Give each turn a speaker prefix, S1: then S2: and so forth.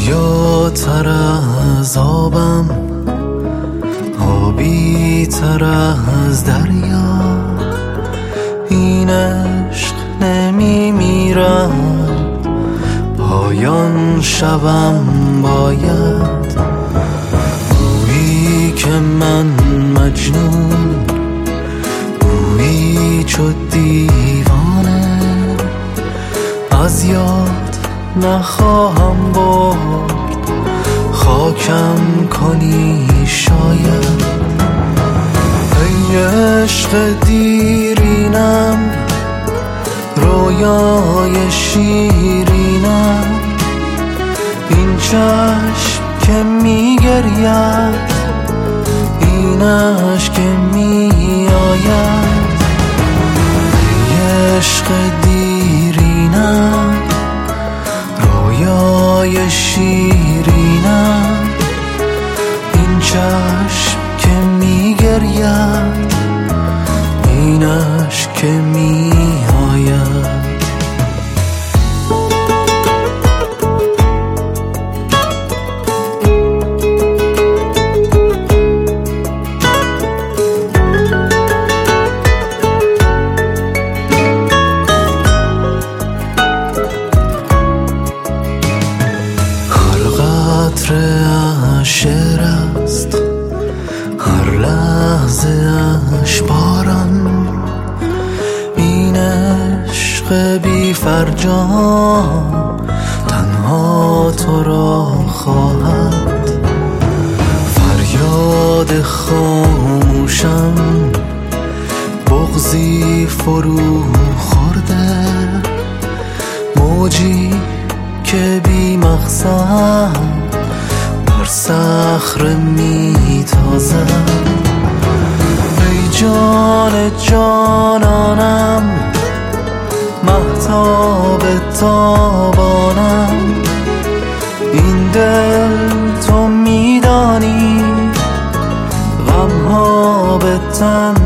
S1: دریاتر از آبم، آبی تر از دریا. این عشق نمی میرم، پایان شوم باید. گویی که من مجنون، گویی چو دیوانه، از یاد نخواهم برد، خاکم کنی شاید. ای عشق دیرینم، رویای شیرینم، این چشم که میگرید، این اشک که میآید. ای عشق دیرینم، رویای شیرینم، این چشم که میگرید، این اشک که میآید. شعر است هر لحظه اش باران، این عشق بی فرجام تنها تو را خواهد. فریاد خاموشم بغضی فرو خورده، موجی که بی مقصد صخره میتازم. ای جان جانانم، مهتاب تابانم، این دل تو میدانی غمها به تن